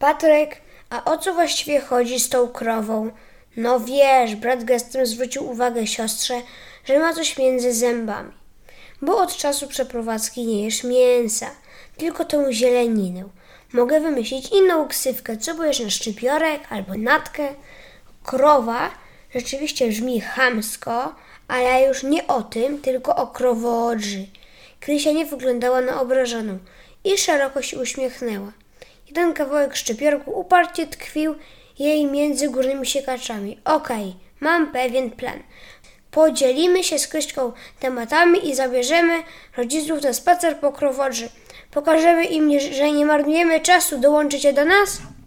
Patryk, a o co właściwie chodzi z tą krową? No wiesz, brat gestem zwrócił uwagę siostrze, że ma coś między zębami. Bo od czasu przeprowadzki nie jesz mięsa, tylko tą zieleninę. Mogę wymyślić inną ksywkę, co boisz na szczypiorek albo natkę. Krowa rzeczywiście brzmi chamsko, ale już nie o tym, tylko o krowodrzy. Krysia nie wyglądała na obrażoną i szeroko się uśmiechnęła. Jeden kawałek szczypiorku uparcie tkwił jej między górnymi siekaczami. Okej, mam pewien plan. Podzielimy się z Kryśką tematami i zabierzemy rodziców na spacer po krowodrzy. Pokażemy im, że nie marnujemy czasu. Dołączycie do nas?